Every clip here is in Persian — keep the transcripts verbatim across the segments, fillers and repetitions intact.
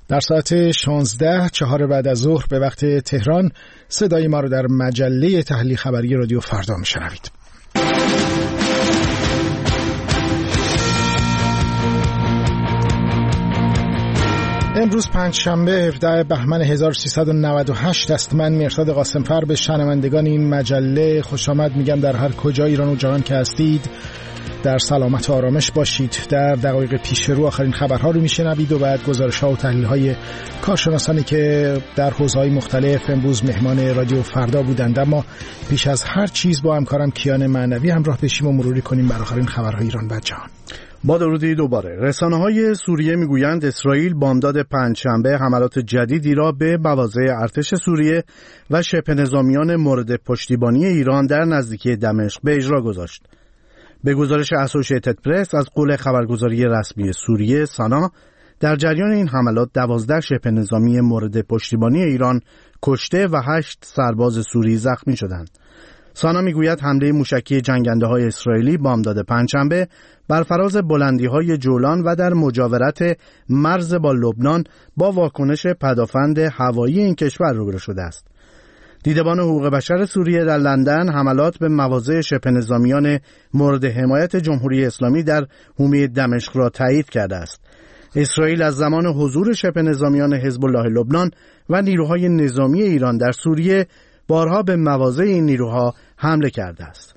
در ساعت شانزده چهار بعد از ظهر به وقت تهران صدای ما رو در مجله تحلیل خبری رادیو فردا میشنوید. امروز پنجشنبه هفدهم بهمن هزار و سیصد و نود و هشت است. من مرداد قاسمفر به شنوندگان این مجله خوش آمد میگم. در هر کجا ایران و جهان که هستید در سلامت و آرامش باشید. در دقایق پیش رو آخرین خبرها رو میشنوید و بعد گزارش‌ها و تحلیل‌های کارشناسانی که در حوزه‌های مختلف امروز مهمان رادیو فردا بودند. اما پیش از هر چیز با همکارم کیان معنوی همراه بشیم و مروری کنیم بر آخرین خبرهای ایران و جهان. با درودی دوباره. رسانه‌های سوریه میگویند اسرائیل بامداد پنجشنبه حملات جدیدی را به مواضع ارتش سوریه و شبه نظامیان مورد پشتیبانی ایران در نزدیکی دمشق به اجرا گذاشت. به گزارش اسوسییتد پرس از قول خبرگزاری رسمی سوریه سانا، در جریان این حملات دوازده شبه نظامی مورد پشتیبانی ایران کشته و هشت سرباز سوری زخمی شدند. سانا میگوید حمله موشکی جنگنده‌های اسرائیلی بامداد پنجشنبه بر فراز بلندی‌های جولان و در مجاورت مرز با لبنان با واکنش پدافند هوایی این کشور روبرو شده است. دیدبان حقوق بشر سوریه در لندن حملات به مواضع شبه نظامیان مورد حمایت جمهوری اسلامی در حومه دمشق را تایید کرده است. اسرائیل از زمان حضور شبه نظامیان حزب الله لبنان و نیروهای نظامی ایران در سوریه بارها به مواضع این نیروها حمله کرده است.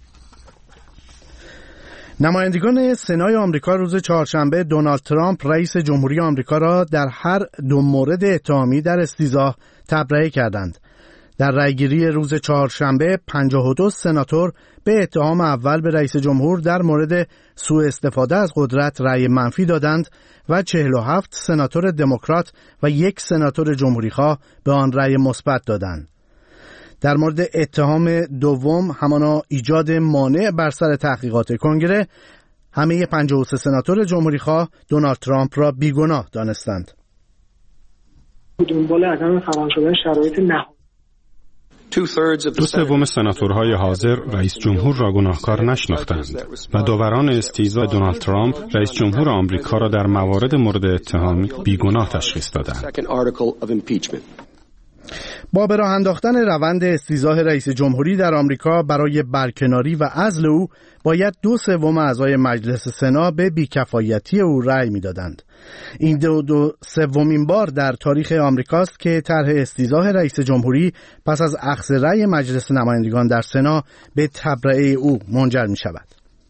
نمایندگان سنای آمریکا روز چهارشنبه دونالد ترامپ رئیس جمهوری آمریکا را در هر دو مورد اتهامی در استیضاح تبرئه کردند. در رأیگیری روز چهارشنبه پنجاه و دو سناتور به اتهام اول به رئیس جمهور در مورد سوء استفاده از قدرت رأی منفی دادند و چهل و هفت سناتور دموکرات و یک سناتور جمهوریخواه به آن رأی مثبت دادند. در مورد اتهام دوم، همانا ایجاد مانع بر سر تحقیقات کنگره، همه پنجاه و سه سناتور جمهوریخواه دونالد ترامپ را بیگناه دانستند. دنبال عدم فراهم شدن شرایط نهایی دو سوم سناتورهای حاضر رئیس جمهور را گناهکار نشناختند و داوران استیضاح دونالد ترامپ رئیس جمهور آمریکا را در موارد مورد اتهام بیگناه تشخیص دادند. با به راه انداختن روند استیضاح رئیس جمهوری در آمریکا برای برکناری و عزل او باید دو سوم اعضای مجلس سنا به بیکفایتی او رأی میدادند. این دو, دو سومین بار در تاریخ آمریکاست که طرح استیضاح رئیس جمهوری پس از اخذ رأی مجلس نمایندگان در سنا به تبرئه او منجر می شود.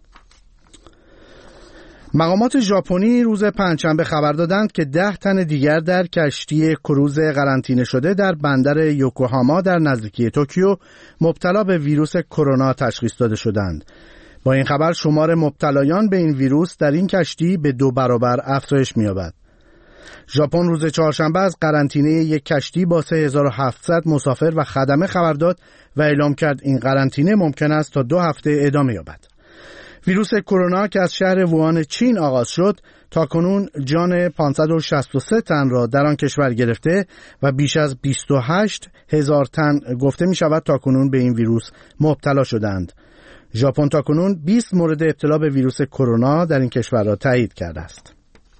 مقامات ژاپنی روز پنجشنبه خبر دادند که ده تن دیگر در کشتی کروز قرنطینه شده در بندر یوکوهاما در نزدیکی توکیو مبتلا به ویروس کرونا تشخیص داده شدند. با این خبر شمار مبتلایان به این ویروس در این کشتی به دو برابر افزایش می‌یابد. ژاپن روز چهارشنبه از قرنطینه یک کشتی با سه هزار و هفتصد مسافر و خدمه خبر داد و اعلام کرد این قرنطینه ممکن است تا دو هفته ادامه یابد. ویروس کرونا که از شهر ووهان چین آغاز شد تاکنون جان پانصد و شصت و سه تن را در آن کشور گرفته و بیش از بیست و هشت هزار تن گفته می شود تاکنون به این ویروس مبتلا شدند. ژاپن تاکنون بیست مورد ابتلا به ویروس کرونا در این کشور را تایید کرده است.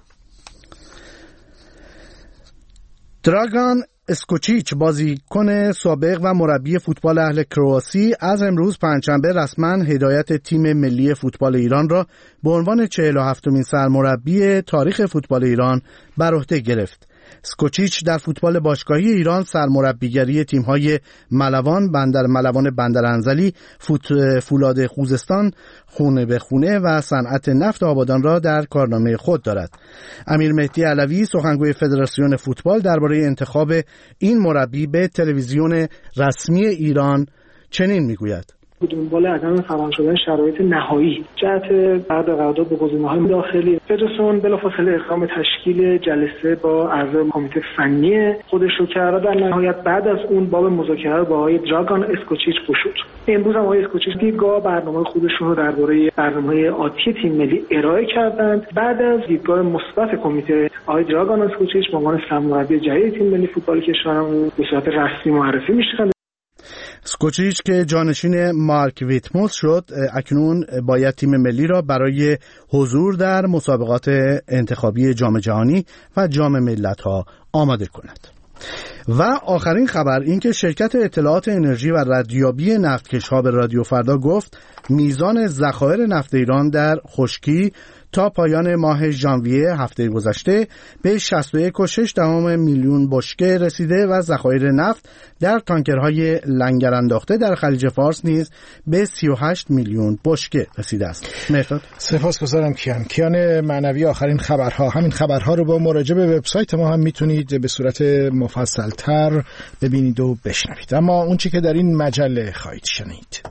دراگان اسکوچیچ بازیکن سابق و مربی فوتبال اهل کرواسی از امروز پنجشنبه رسما هدایت تیم ملی فوتبال ایران را به عنوان چهل و هفتمین سرمربی تاریخ فوتبال ایران بر عهده گرفت. اسکوچیچ در فوتبال باشگاهی ایران سرمربیگری تیم‌های ملوان، بندر ملوان بندرانزلی، فوت فولاد خوزستان، خونه به خونه و صنعت نفت آبادان را در کارنامه خود دارد. امیر مهدی علوی سخنگوی فدراسیون فوتبال درباره انتخاب این مربی به تلویزیون رسمی ایران چنین میگوید: دنبال عدم فراهم شدن شرایط نهایی جهت بعد قرارداد به گزینه‌های داخلی فدراسیون بلافاصله اقدام تشکیل جلسه با اعضای کمیته فنی خودش رو کرد. در نهایت بعد از اون باب مذاکره با آقای دراگان اسکوچیچ گشود. امروز هم آقای اسکوچیچ دیدگاه برنامه خودشون رو درباره برنامه‌های آتی تیم ملی ارائه کردند. بعد از دیدگاه مثبت کمیته آقای دراگان اسکوچیچ به عنوان سرمربی جدید تیم ملی فوتبال کشورمون به صورت رسمی معرفی میشن. سکوچیچ که جانشین مارک ویتموس شد اکنون باید تیم ملی را برای حضور در مسابقات انتخابی جام جهانی و جام ملت‌ها آماده کند. و آخرین خبر این که شرکت اطلاعات انرژی و ردیابی نفتکش‌ها به رادیو فردا گفت میزان ذخایر نفت ایران در خشکی تا پایان ماه ژانویه هفته گذشته به شصت و یک و شش دهم میلیون بشکه رسیده و ذخایر نفت در تانکرهای لنگر انداخته در خلیج فارس نیز به سی و هشت میلیون بشکه رسیده است. مرداد سپاسگزارم کیان. کیان معنوی آخرین خبرها. همین خبرها رو با مراجعه به وبسایت ما هم میتونید به صورت مفصل‌تر ببینید و بشنوید. اما اون چی که در این مجله خواهید شنید: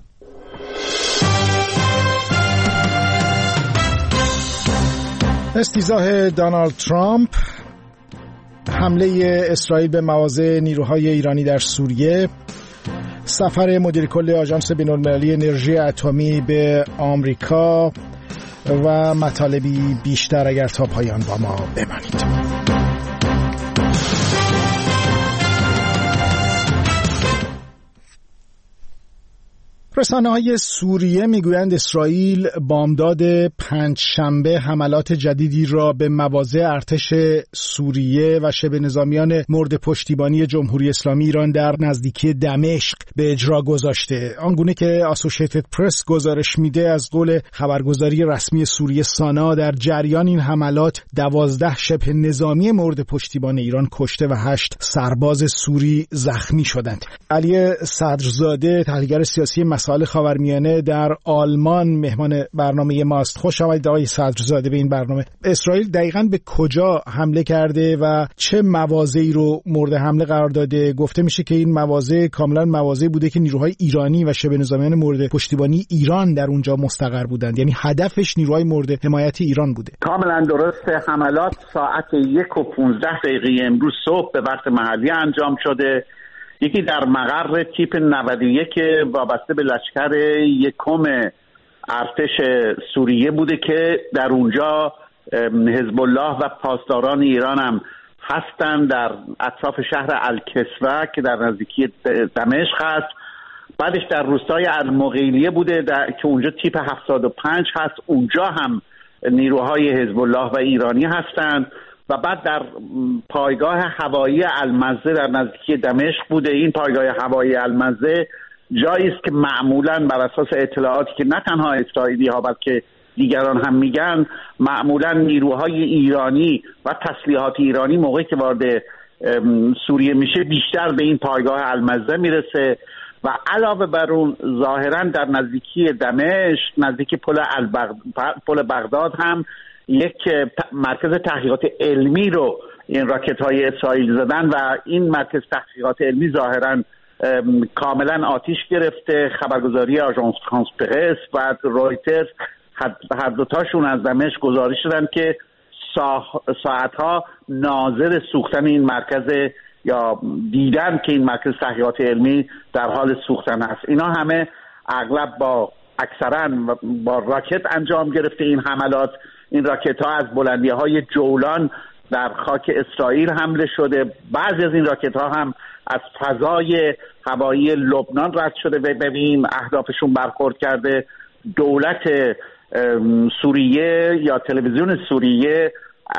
استیضاح دونالد ترامپ، حمله اسرائیل به مواضع نیروهای ایرانی در سوریه، سفر مدیر کل آژانس بین‌المللی انرژی اتمی به آمریکا و مطالبی بیشتر. اگر تا پایان با ما بمانید. رسانه‌های سوریه میگویند اسرائیل بامداد پنجشنبه حملات جدیدی را به مواضع ارتش سوریه و شبه نظامیان مورد پشتیبانی جمهوری اسلامی ایران در نزدیکی دمشق به اجرا گذاشته. آنگونه که آسوشیتد پرس گزارش میده، از قول خبرگزاری رسمی سوریه سانا، در جریان این حملات دوازده شبه نظامی مورد پشتیبان ایران کشته و هشت سرباز سوری زخمی شدند. علی صدرزاده، تحلیلگر سیاسی مسائل خاورمیانه در آلمان، مهمان برنامه ماست. خوش آمدید آقای صدرزاده به این برنامه. اسرائیل دقیقاً به کجا حمله کرده و چه مواضعی رو مورد حمله قرار داده؟ گفته میشه که این مواضع کاملاً مواضعی بوده که نیروهای ایرانی و شبه نظامیان مورد پشتیبانی ایران در اونجا مستقر بودند، یعنی هدفش نیروهای مورد حمایت ایران بوده. کاملاً درسته. حملات ساعت یک و پانزده دقیقه امروز صبح به وقت محلی انجام شده. یکی در مقر تیپ نود و یک وابسته به لشکر یکم ارتش سوریه بوده که در اونجا حزب الله و پاسداران ایران هم هستند، در اطراف شهر الکسوه که در نزدیکی دمشق هست. بعدش در روستای المغیلیه بوده که اونجا تیپ هفتاد و پنج هست، اونجا هم نیروهای حزب الله و ایرانی هستند. و بعد در پایگاه هوایی المزه در نزدیکی دمشق بوده. این پایگاه هوایی المزه جایی است که معمولاً بر اساس اطلاعاتی که نه تنها اسرائیلی ها بلکه دیگران هم میگن، معمولاً نیروهای ایرانی و تسلیحات ایرانی موقعی که وارد سوریه میشه بیشتر به این پایگاه المزه میرسه. و علاوه بر اون ظاهراً در نزدیکی دمشق، نزدیکی پل البغ... پل بغداد هم یک مرکز تحقیقات علمی رو این راکت های اسرائیل زدن و این مرکز تحقیقات علمی ظاهراً کاملا آتش گرفته. خبرگزاری آژانس فرانس پرس و رویترز هر دوتاشون از دمشق گزارش دادن که ساعتها ناظر سوختن این مرکز یا دیدن که این مرکز تحقیقات علمی در حال سوختن است. اینا همه اغلب با اکثرا با راکت انجام گرفته این حملات. این راکت ها از بلندی های جولان در خاک اسرائیل حمله شده. بعضی از این راکت ها هم از فضای هوایی لبنان رد شده و ببین اهدافشون برخورد کرده. دولت سوریه یا تلویزیون سوریه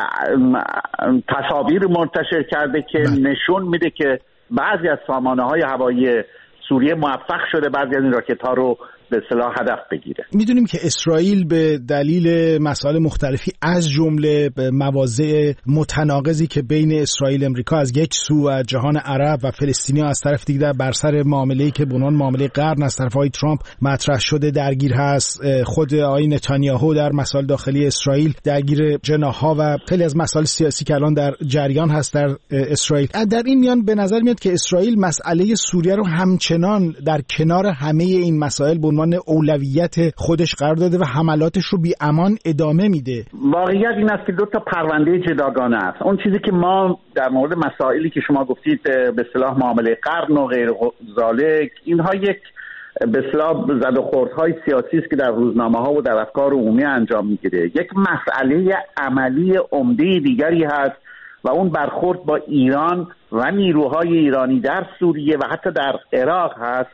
تصاویر منتشر کرده که نشون میده که بعضی از سامانه های هوایی سوریه موفق شده بعضی از این راکت ها رو به اصطلاح هدف بگیره. میدونیم که اسرائیل به دلیل مسائل مختلفی از جمله مواضع متناقضی که بین اسرائیل امریکا از یک سو و جهان عرب و فلسطینی از طرف دیگر بر سر معامله‌ای که به عنوان معامله قرن از طرف آقای ترامپ مطرح شده درگیر هست. خود آقای نتانیاهو در مسائل داخلی اسرائیل درگیر جناح‌ها و خیلی از مسائل سیاسی که الان در جریان هست در اسرائیل. در این میان به نظر میاد که اسرائیل مسئله سوریه رو همچنان در کنار همه این مسائل به عنوان اولویت خودش قرار داده و حملاتش رو بی امان ادامه میده. واقعیت این است که دو تا پرونده جداگانه است. اون چیزی که ما در مورد مسائلی که شما گفتید به اصطلاح معامله قرن و غیر ذالک، اینها یک به اصطلاح زد و خوردهای سیاسی است که در روزنامه‌ها و در افکار عمومی انجام میگیره. یک مسئله عملی عمده دیگری هست و اون برخورد با ایران و نیروهای ایرانی در سوریه و حتی در عراق هست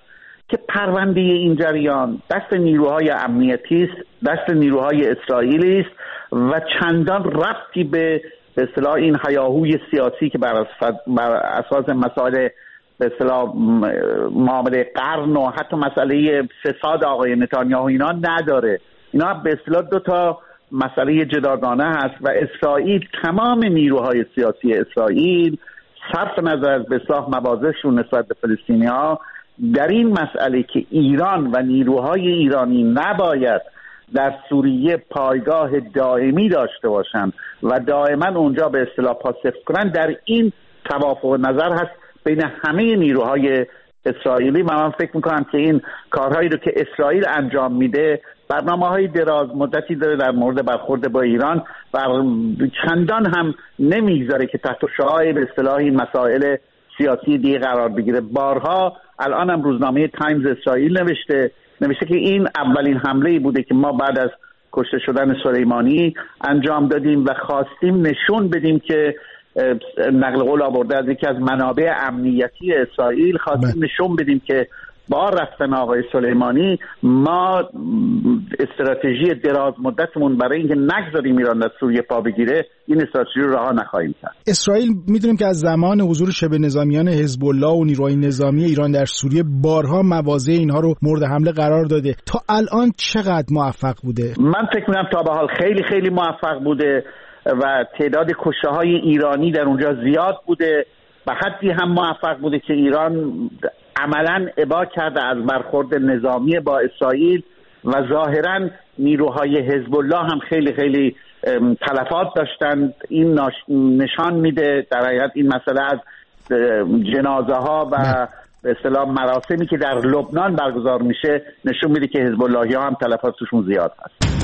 که پرونده این جریان دست نیروهای امنیتی است، دست نیروهای اسرائیلی است و چندان ربطی به به اصطلاح این هیاهوی سیاسی که بر اساس مسائل به اصطلاح معامله قرن و حتی مسئله فساد آقای نتانیاهو اینا نداره. اینا به اصطلاح دو تا مسئله جداگانه هست و اسرائیل، تمام نیروهای سیاسی اسرائیل صرف نظر از به اصطلاح مواضعشون نسبت به فلسطینی‌ها در این مسئله که ایران و نیروهای ایرانی نباید در سوریه پایگاه دائمی داشته باشند و دائما اونجا به اصطلاح پاسخ کنند، در این توافق نظر هست بین همه نیروهای اسرائیلی. و من فکر میکنم که این کارهایی رو که اسرائیل انجام میده برنامه‌های دراز مدتی داره در مورد برخورد با ایران و چندان هم نمیگذاره که تحت شعاع به اصطلاح این مسائل سیاسی دیگه قرار بگیره. بارها الان هم روزنامه تایمز اسرائیل نوشته نوشته که این اولین حمله‌ای بوده که ما بعد از کشته شدن سلیمانی انجام دادیم و خواستیم نشون بدیم که نقل قول آورده از یکی از منابع امنیتی اسرائیل، خواستیم نشون بدیم که با رفتن آقای سلیمانی ما استراتژی دراز مدتمون برای اینکه نگذاریم ایران در سوریه پا بگیره، این استراتژی رو رها نخواهیم کرد. اسرائیل میدونیم که از زمان حضور شبه نظامیان حزب الله و نیروهای نظامی ایران در سوریه بارها مواضع اینها رو مورد حمله قرار داده. تا الان چقدر موفق بوده؟ من فکر می‌کنم تا به حال خیلی خیلی موفق بوده و تعداد کشته‌های ایرانی در اونجا زیاد بوده. به حدی هم موفق بوده که ایران عملاً ابا کرده از برخورد نظامی با اسرائیل و ظاهراً نیروهای حزب الله هم خیلی خیلی تلفات داشتند. این نشان میده در حقیقت این مسئله از جنازه ها و به اصطلاح مراسمی که در لبنان برگزار میشه نشون میده که حزب اللهی ها هم تلفاتشون زیاد هست.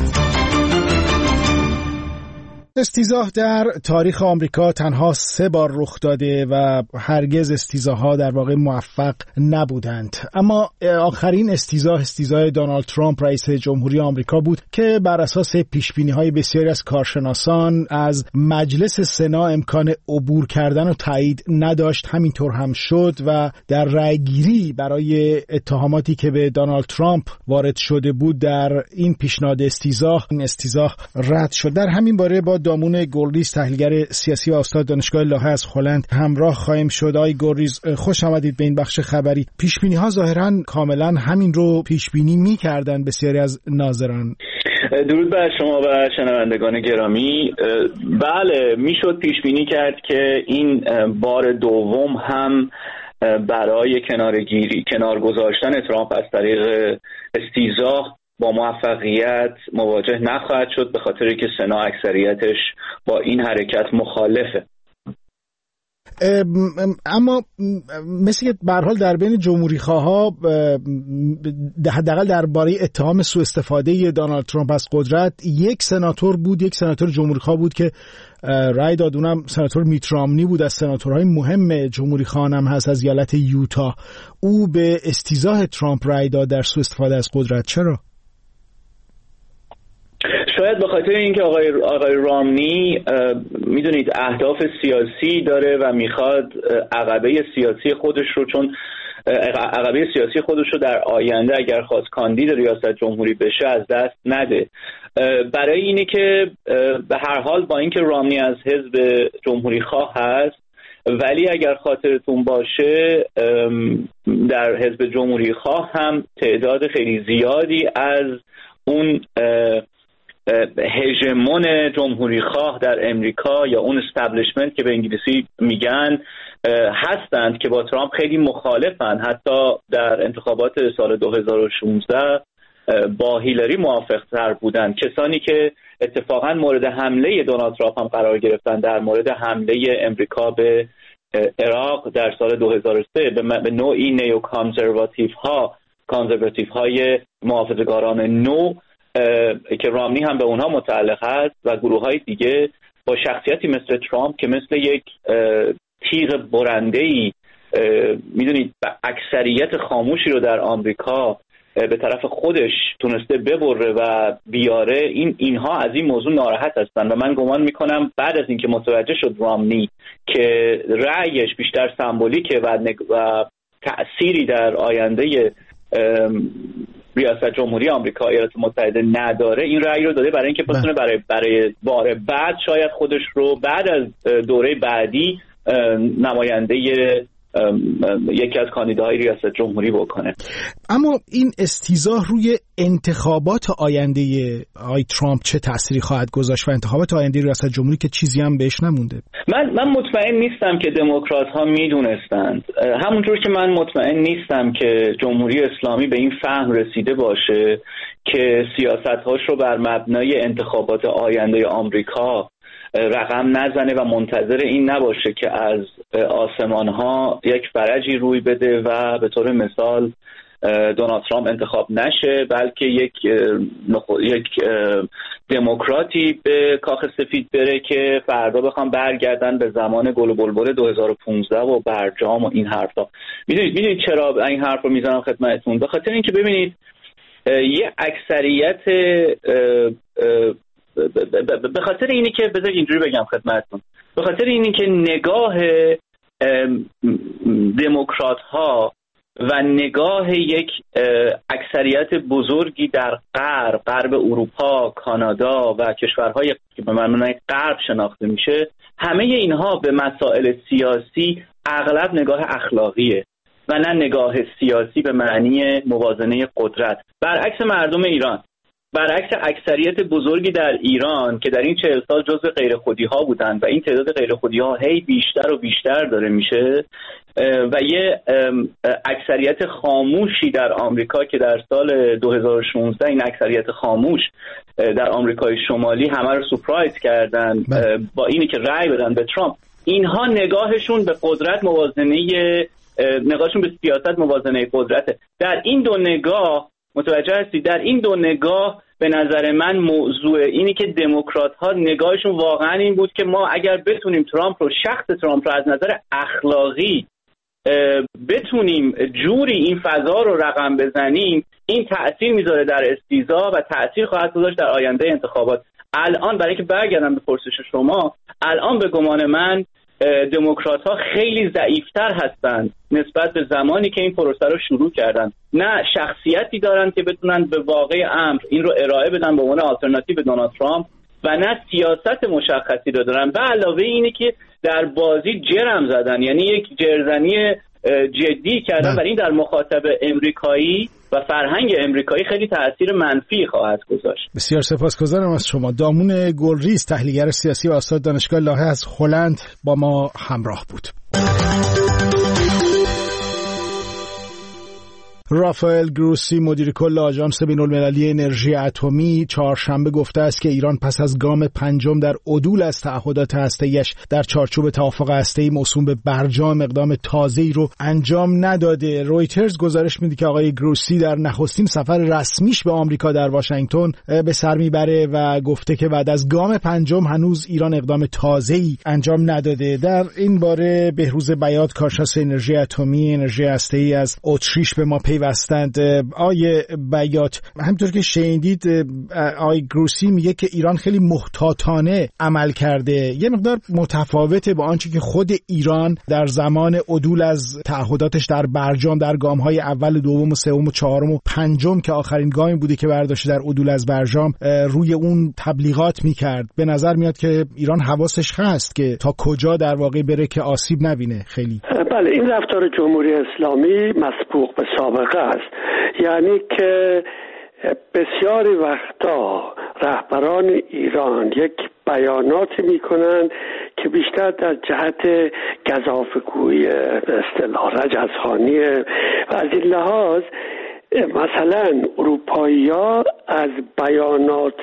استیزاه در تاریخ آمریکا تنها سه بار رخ داده و هرگز استیزاها در واقع موفق نبودند. اما آخرین استیزاه استیزاه دونالد ترامپ رئیس جمهوری آمریکا بود که بر اساس پیشبینی‌های بسیاری از کارشناسان از مجلس سنا امکان عبور کردن و تایید نداشت. همینطور هم شد و در رأیگیری برای اتهاماتی که به دونالد ترامپ وارد شده بود در این پیشنهاد استیزاه این استیزاه رد شد. در همین باره با دامون گلریز تحلیلگر سیاسی و استاد دانشگاه لاهه از هلند همراه خواهیم شد. آقای گلریز، خوش آمدید به این بخش خبری. پیشبینی ها ظاهرا کاملا همین رو پیشبینی می‌کردن بسیاری از ناظران. درود بر شما و شنوندگان گرامی. بله، میشد پیشبینی کرد که این بار دوم هم برای کنارگیری کنار گذاشتن ترامپ از طریق استیزاه با موفقیت مواجه نخواهد شد، به خاطر که سنا اکثریتش با این حرکت مخالفه. اما مثل که به هر حال در بین جمهوری خواها حداقل درباره اتهام سوء استفاده دونالد ترامپ از قدرت یک سناتور بود، یک سناتور جمهوری خواه بود که رای داد، اونم سناتور میت رامنی بود، از سناتورهای مهم جمهوری خواهان هم هست از ایالت یوتا. او به استیزاه ترامپ رای داد در سوء استفاده از قدرت. چرا؟ شاید به خاطر اینکه آقای آقای رامنی میدونید اهداف سیاسی داره و میخواد عقبه سیاسی خودش رو چون عقبه سیاسی خودش رو در آینده اگر خواست کاندید ریاست جمهوری بشه از دست نده. برای اینه که به هر حال با اینکه رامنی از حزب جمهوری خواه هست، ولی اگر خاطرتون باشه در حزب جمهوری خواه هم تعداد خیلی زیادی از اون هژمون جمهوری خواه در امریکا یا اون استبلیشمنت که به انگلیسی میگن هستند که با ترامپ خیلی مخالفن. حتی در انتخابات سال دو هزار و شانزده با هیلاری موافق تر بودن، کسانی که اتفاقا مورد حمله دونالد ترامپ هم قرار گرفتن در مورد حمله امریکا به عراق در سال دو هزار و سه به نوعی نیو کانزرواتیو ها کانزرواتیو های محافظه‌کاران نو که رامنی هم به اونها متعلق هست و گروه های دیگه با شخصیتی مثل ترامپ که مثل یک تیغ برنده‌ای میدونید اکثریت خاموشی رو در آمریکا به طرف خودش تونسته ببره و بیاره، این اینها از این موضوع ناراحت هستن و من گمان میکنم بعد از اینکه متوجه شد رامنی که رأیش بیشتر سمبولیکه و, و تأثیری در آینده ریاست جمهوری آمریکا ایالات متحده نداره، این رأی رو داده برای اینکه بتونه برای برای بار بعد شاید خودش رو بعد از دوره بعدی نماینده یکی از کاندیداهای ریاست جمهوری بکنه. اما این استیضاح روی انتخابات آینده آقای ترامپ چه تأثیری خواهد گذاشت و انتخابات آینده ریاست جمهوری که چیزی هم بهش نمونده؟ من من مطمئن نیستم که دموکرات ها میدونستند، همونطور که من مطمئن نیستم که جمهوری اسلامی به این فهم رسیده باشه که سیاست‌هاش رو بر مبنای انتخابات آینده آمریکا رقم نزنه و منتظر این نباشه که از آسمان ها یک فرجی روی بده و به طور مثال دونالد ترامپ انتخاب نشه، بلکه یک یک دموکراتی به کاخ سفید بره که فردا بخوام برگردن به زمان گل و بلبل دو هزار و پانزده و برجام و این حرفا. میدونید میدونید چرا این حرف رو میزنم خدمتتون؟ به خاطر اینکه ببینید یه اکثریت به خاطر اینی که بذارید اینجوری بگم خدمتتون، به خاطر اینی که نگاه دموکرات ها و نگاه یک اکثریت بزرگی در غرب، غرب اروپا، کانادا و کشورهای که به معنای غرب شناخته میشه، همه اینها به مسائل سیاسی اغلب نگاه اخلاقیه و نه نگاه سیاسی به معنی موازنه قدرت. برعکس مردم ایران، برعکس اکثریت بزرگی در ایران که در این چهل سال جزو غیر خودی ها بودن و این تعداد غیر خودی ها هی بیشتر و بیشتر داره میشه و یه اکثریت خاموشی در آمریکا که در سال دو هزار و شانزده این اکثریت خاموش در آمریکای شمالی همه رو سورپرایز کردن با اینی که رأی بدن به ترامپ، اینها نگاهشون به قدرت موازنه نگاهشون به سیاست موازنه قدرته. در این دو نگاه متوجه هستید، در این دو نگاه به نظر من موضوع اینی که دموکرات ها نگاهشون واقعا این بود که ما اگر بتونیم ترامپ رو، شخص ترامپ رو از نظر اخلاقی بتونیم جوری این فضا رو رقم بزنیم، این تأثیر میذاره در استیضاح و تأثیر خواهد گذاشت در آینده انتخابات. الان برای که برگردم به پرسش شما، الان به گمان من دموکرات ها خیلی ضعیفتر هستند نسبت به زمانی که این پروسه رو شروع کردن. نه شخصیتی دارن که بتونن به واقع امر این رو ارائه بدن به عنوان آلترناتیو به دونالد ترامپ و نه سیاست مشخصی رو دارن. به علاوه اینه که در بازی جرم زدن، یعنی یک جرزنی جدی کردن، برای این در مخاطب امریکایی و فرهنگ امریکایی خیلی تأثیر منفی خواهد گذاشت. بسیار سپاسگزارم از شما. دامون گلریز، تحلیلگر سیاسی و استاد دانشگاه لاهه از هلند با ما همراه بود. رافائل گروسی، مدیر کل آژانس بین‌المللی انرژی اتمی، چهارشنبه گفته است که ایران پس از گام پنجم در عدول از تعهدات هسته‌ایش در چارچوب توافق هسته‌ای موسوم به برجام اقدام تازه‌ای رو انجام نداده. رویترز گزارش میده که آقای گروسی در نخستین سفر رسمیش به آمریکا در واشنگتن به سر میبره و گفته که بعد از گام پنجم هنوز ایران اقدام تازه‌ای انجام نداده. در این باره بهروز بیات، کارشناس انرژی اتمی، انرژی هسته‌ای از اتریش به ما پیوستند. آیه بیات، همونطور که شنیدید آیه گروسی میگه که ایران خیلی محتاطانه عمل کرده، یه مقدار متفاوته با آنچه که خود ایران در زمان عدول از تعهداتش در برجام در گام‌های اول، دوم و سوم و چهارم و پنجم که آخرین گامی بوده که برداشته در عدول از برجام روی اون تبلیغات میکرد. به نظر میاد که ایران حواسش هست که تا کجا در واقع بره که آسیب نبینه. خیلی بله، این رفتار جمهوری اسلامی مسبوق به سابقه است، یعنی که بسیاری وقتا رهبران ایران یک بیاناتی میکنن که بیشتر در جهت گزافه‌گویی، به اصطلاح رجزخوانی، و از این لحاظ مثلا اروپایی‌ها از بیانات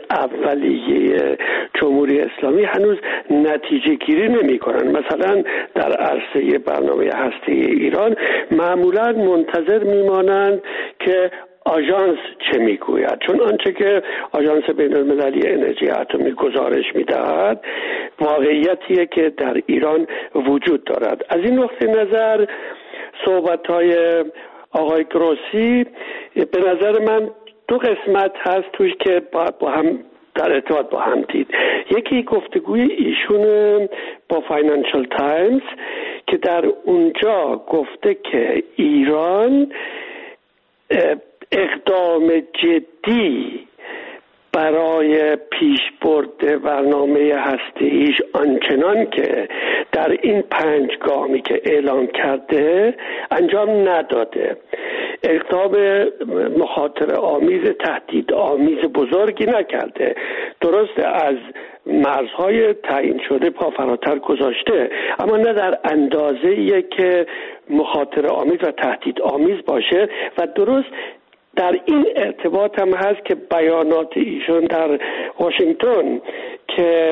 اولیه جمهوری اسلامی هنوز نتیجه گیری نمی کنن. مثلا در عرصه برنامه هسته‌ای ایران معمولا منتظر میمانند که آژانس چه میگوید، چون آنچه که آژانس بین‌المللی انرژی اتمی گزارش میدهد واقعیتیه که در ایران وجود دارد. از این نقطه نظر صحبت‌های آقای گروسی به نظر من دو قسمت هست توش که با هم در ارتباط با هم دید. یکی گفتگوی ایشون با فاینانشل تایمز که در اونجا گفته که ایران اقدام جدی برای پیشبرد برنامه هسته‌ایش آنچنان که در این پنج گامی که اعلام کرده انجام نداده. اقدام مخاطره آمیز، تهدید آمیز بزرگی نکرده. درسته از مرزهای تعیین شده پا فراتر گذاشته، اما نه در اندازه‌ای که مخاطره آمیز و تهدید آمیز باشه. و درست در این ارتباط هم هست که بیانات ایشون در واشنگتن که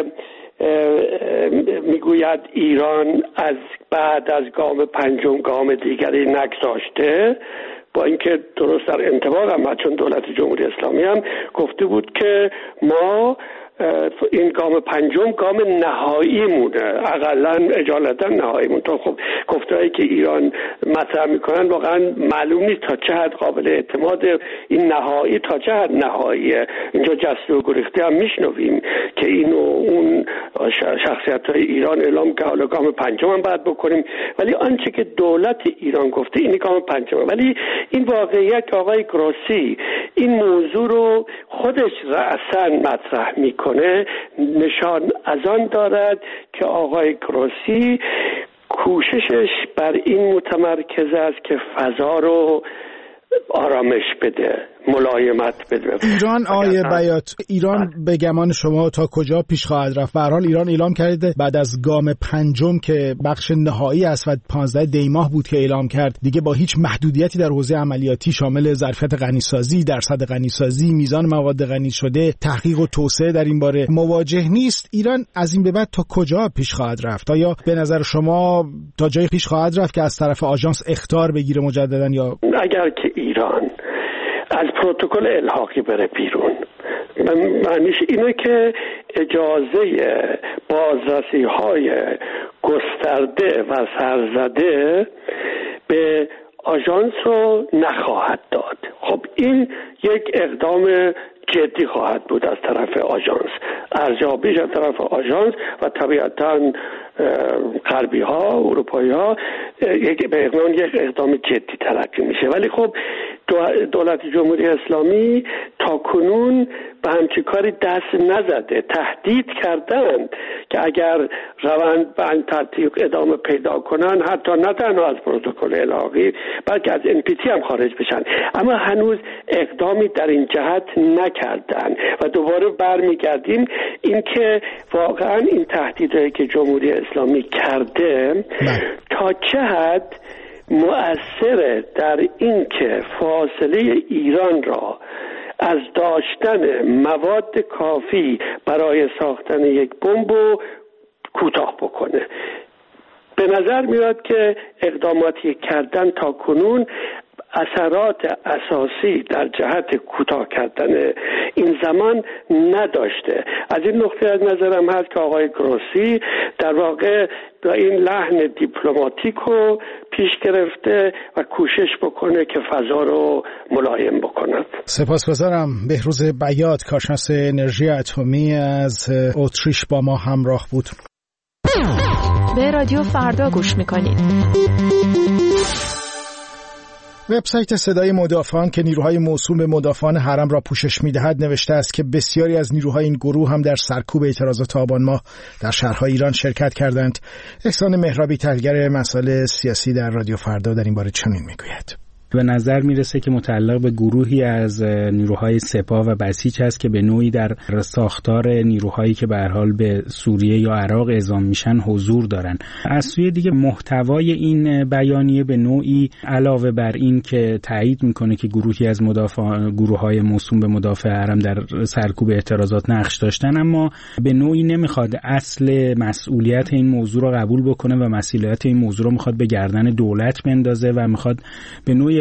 میگوید ایران از بعد از گام پنجم گام دیگری نگذاشته، با اینکه درست در انطباق هم چون دولت جمهوری اسلامی هم گفته بود که ما این گام پنجم گام نهایی مونه، اقلا اجالتا نهایی مونه. تا خب گفته‌هایی که ایران مطرح میکنن واقعا معلوم نیست تا چه حد قابل اعتماد این نهایی، تا چه حد نهاییه. اینجا جسته و گریخته هم میشنویم که این و اون شخصیت‌های ایران اعلام که حالا گام پنجم هم باید بکنیم، ولی آنچه که دولت ایران گفته این گام پنجم. ولی این واقعیت که آقای گروسی این موضوع رو خودش رأساً مطرح میکنه کنه نشان از آن دارد که آقای گروسی کوششش بر این متمرکز است که فضا رو آرامش بده، ملایمت بده. ایران آیه بیات، ایران به گمان شما تا کجا پیش خواهد رفت؟ به هر حال ایران اعلام کرده بعد از گام پنجم که بخش نهایی است و پانزده دی ماه بود که اعلام کرد، دیگه با هیچ محدودیتی در حوزه عملیاتی شامل ظرفیت غنیسازی، درصد غنیسازی، میزان مواد غنی شده، تحقیق و توسعه در این باره مواجه نیست. ایران از این به بعد تا کجا پیش خواهد رفت؟ آیا به نظر شما تا جایی پیش خواهد رفت که از طرف آژانس اخطار بگیره مجددا؟ یا اگر که ایران از پروتکل الحاقی بره بیرون، معنیش اینه که اجازه بازرسی های گسترده و سرزده به آژانس رو نخواهد داد. خب این یک اقدام جدی خواهد بود از طرف آژانس، ارزیابیش از طرف آژانس و طبیعتاً غربی ها، اروپایی ها یک به اقنان یک اقدام جدی تلقی میشه. ولی خب دولت جمهوری اسلامی تا کنون به همچین کاری دست نزده. تهدید کردن که اگر روند به این ترتیب ادامه پیدا کنن حتی نه تنها از پروتکل الحاقی بلکه از ان پی تی هم خارج بشن، اما هنوز اقدامی در این جهت نکردن. و دوباره برمیگردیم این که واقعا این تهدیدهایی که جمهوری اسلامی کرده تا چه حد مؤثره در این که فاصله ایران را از داشتن مواد کافی برای ساختن یک بمب کوتاه بکنه. به نظر میاد که اقداماتی کردن تا کنون اثرات اساسی در جهت کوتاه کردن این زمان نداشته. از این نقطه از نظرم هست که آقای گروسی در واقع با این لحن دیپلماتیک رو پیش گرفته و کوشش بکنه که فضا رو ملایم بکند. سپاسگزارم. بهروز بیات، کارشناس انرژی اتمی از اتریش با ما همراه بود. به رادیو فردا گوش میکنید. وبسایت صدای مدافعان که نیروهای موسوم به مدافعان حرم را پوشش می‌دهد نوشته است که بسیاری از نیروهای این گروه هم در سرکوب اعتراضات آبان ماه در شهرهای ایران شرکت کردند. احسان مهرابی، تحلیلگر مسائل سیاسی در رادیو فردا، در این باره چنین میگوید: به نظر میرسه که متعلق به گروهی از نیروهای سپاه و بسیج هست که به نوعی در ساختار نیروهایی که به هر حال به سوریه یا عراق اعزام میشن حضور دارن. از سوی دیگه محتوای این بیانیه به نوعی علاوه بر این که تایید میکنه که گروهی از مدافع گروههای موسوم به مدافع حرم در سرکوب اعتراضات نقش داشتن، اما به نوعی نمیخواد اصل مسئولیت این موضوع رو قبول بکنه و مسئولیت این موضوع رو میخواد به گردن دولت بندازه و میخواد به نوعی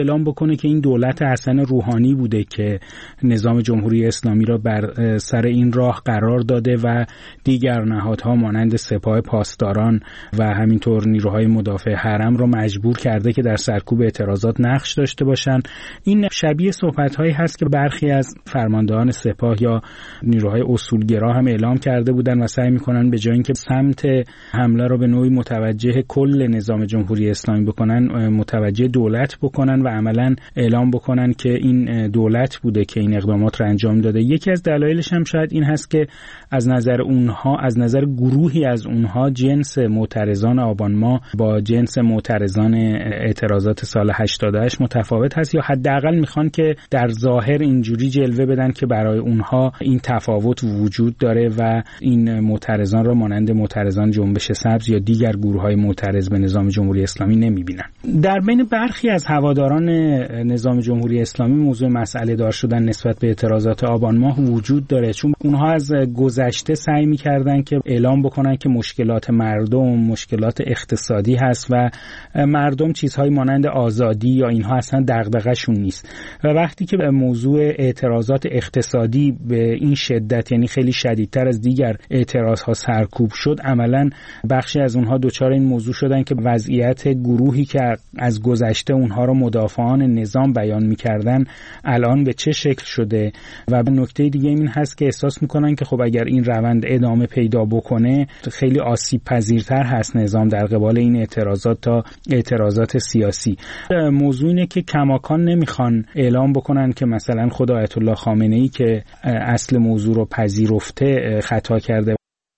اعلام بکنه که این دولت حسن روحانی بوده که نظام جمهوری اسلامی را بر سر این راه قرار داده و دیگر نهادها مانند سپاه پاسداران و همینطور نیروهای مدافع حرم را مجبور کرده که در سرکوب اعتراضات نقش داشته باشن. این شبیه صحبت‌هایی هست که برخی از فرماندهان سپاه یا نیروهای اصولگرا هم اعلام کرده بودن و سعی می‌کنن به جای اینکه سمت حمله را به نوعی متوجه کل نظام جمهوری اسلامی بکنن، متوجه دولت بکنن و عملاً اعلام بکنن که این دولت بوده که این اقدامات را انجام داده. یکی از دلایلش هم شاید این هست که از نظر اونها، از نظر گروهی از اونها، جنس معترضان آبان ماه با جنس معترضان اعتراضات سال هشتاد و هشت متفاوت هست، یا حداقل میخوان که در ظاهر اینجوری جلوه بدن که برای اونها این تفاوت وجود داره و این معترضان را مانند معترضان جنبش سبز یا دیگر گروه‌های معترض به نظام جمهوری اسلامی نمیبینن. در بین برخی از هواداران نظام جمهوری اسلامی موضوع مسئله دار شدن نسبت به اعتراضات آبان ماه وجود داره، چون اونها از گذشته سعی می‌کردن که اعلام بکنن که مشکلات مردم مشکلات اقتصادی هست و مردم چیزهای مانند آزادی یا اینها اصلا دغدغه‌شون نیست. و وقتی که موضوع اعتراضات اقتصادی به این شدت، یعنی خیلی شدیدتر از دیگر اعتراضها سرکوب شد، عملاً بخشی از اونها دچار این موضوع شدن که وضعیت گروهی که از گذشته اونها رو مدافعان نظام بیان می‌کردن الان به چه شکل شده. و نکته دیگه این هست که احساس می‌کنن که خب اگر این روند ادامه پیدا بکنه خیلی آسیب پذیرتر هست نظام در قبال این اعتراضات تا اعتراضات سیاسی. موضوع اینه که کماکان نمیخوان اعلام بکنن که مثلا خود آیت الله خامنه‌ای که اصل موضوع رو پذیرفته خطا کرده.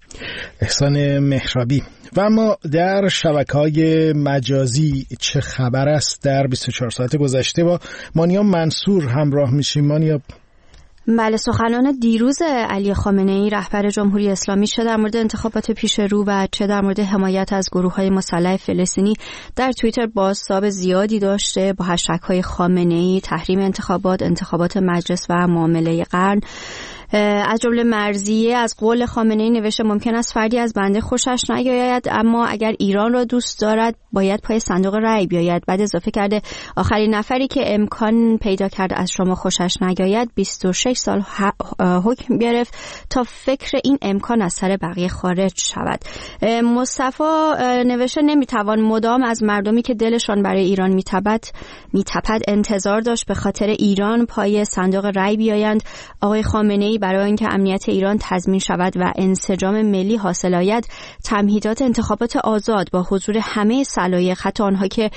احسان مهرابی. و اما در شبکه‌های مجازی چه خبر است؟ در بیست و چهار ساعت گذشته با مانیا منصور همراه میشیم. مانیا. بله، سخنان دیروز علی خامنه‌ای رهبر جمهوری اسلامی چه در مورد انتخابات پیش رو و چه در مورد حمایت از گروه‌های مسلح فلسطینی در توییتر بازتاب زیادی داشته با هشتگ‌های خامنه‌ای، تحریم انتخابات، انتخابات مجلس و معامله قرن. از جمله مرضیه از قول خامنه‌ای نوشته ممکن است فردی از بنده خوشش نیاید، اما اگر ایران را دوست دارد باید پای صندوق رأی بیاید. بعد اضافه کرده آخرین نفری که امکان پیدا کرده از شما خوشش نیاید بیست و شش سال حکم گرفت تا فکر این امکان از سر بقیه خارج شود. مصطفی نوشته نمیتوان مدام از مردمی که دلشان برای ایران میتپد میتپد انتظار داشت به خاطر ایران پای صندوق رأی بیایند. آقای خامنه‌ای برای اینکه امنیت ایران تضمین شود و انسجام ملی حاصل آید، تمهیدات انتخابات آزاد با حضور همه صلایق، حتی آنها که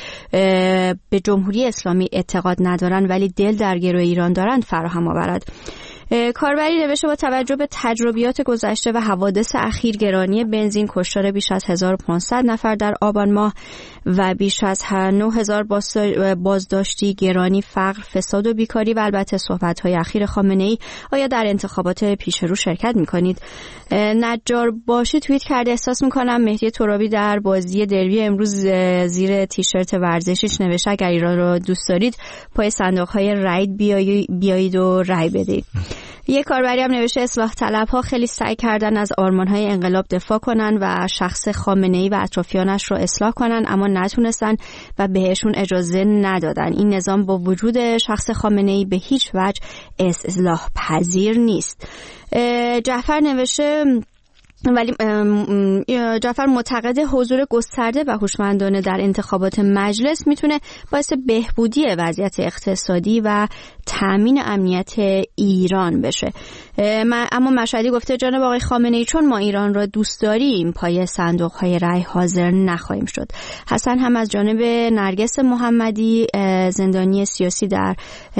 به جمهوری اسلامی اعتقاد ندارند ولی دل در گروه ایران دارند، فراهم آورد. کاربری نوشته با توجه به تجربیات گذشته و حوادث اخیر، گرانی بنزین، کشتار بیش از هزار و پانصد نفر در آبان ماه و بیش از نه هزار بازداشتی، گرانی، فقر، فساد و بیکاری و البته صحبت‌های اخیر خامنه‌ای، آیا در انتخابات پیش رو شرکت می‌کنید؟ نجار باشی توییت کرده احساس می‌کنم مهدی ترابی در بازی دربی امروز زیر تیشرت ورزشیش نوشته اگر ایران رو دوست دارید پای صندوق‌های رأی بیایید و رأی بدید. یک کاربری هم نوشته اصلاح طلب‌ها خیلی سعی کردن از آرمان‌های انقلاب دفاع کنن و شخص خامنه‌ای و اطرافیانش رو اصلاح کنن، اما نتونستن و بهشون اجازه ندادن. این نظام با وجود شخص خامنه‌ای به هیچ وجه اصلاح پذیر نیست. جعفر نوشته ولی جعفر معتقد حضور گسترده و هوشمندانه در انتخابات مجلس میتونه باعث بهبودی وضعیت اقتصادی و تامین امنیت ایران بشه. اما مشهدی گفته جناب آقای خامنه‌ای چون ما ایران را دوست داریم پای صندوق‌های رأی حاضر نخواهیم شد. حسن هم از جانب نرگس محمدی زندانی سیاسی در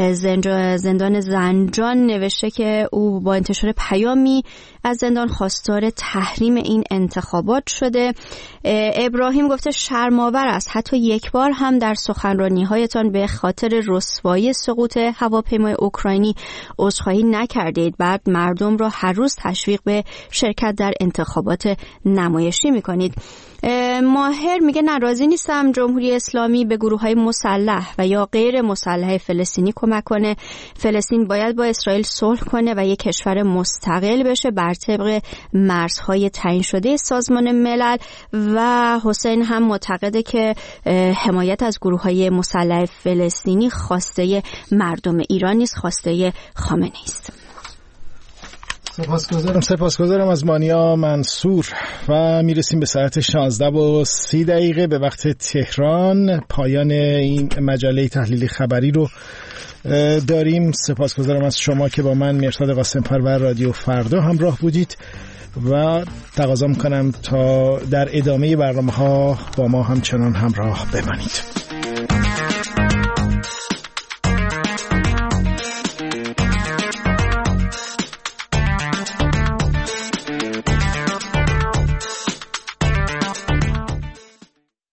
زندان زنجان نوشته که او با انتشار پیامی از زندان خواستار تحریم این انتخابات شده. ابراهیم گفته شرم‌آور است حتی یک بار هم در سخنرانی‌هایتان به خاطر رسوایی سقوط هواپیمای اوکراینی عذرخواهی نکردید، بعد مردم را هر روز تشویق به شرکت در انتخابات نمایشی می‌کنید. ماهر میگه ناراضی نیستم جمهوری اسلامی به گروه‌های مسلح و یا غیر مسلح فلسطینی کمک کنه. فلسطین باید با اسرائیل صلح کنه و یک کشور مستقل بشه، بر طبق مرزهای تعیین شده سازمان ملل و حسین هم معتقده که حمایت از گروه‌های مسلح فلسطینی خواسته مردم ایران نیست، خواسته خامنه‌ای است. سپاسگزارم سپاسگزارم از مانیا منصور و میرسیم به ساعت شانزده و سی دقیقه به وقت تهران. پایان این مجله تحلیلی خبری رو داریم. سپاسگزارم از شما که با من مرتضی قاسم‌فر و رادیو فردا همراه بودید و تقاضا میکنم تا در ادامه برنامه‌ها با ما همچنان همراه بمانید.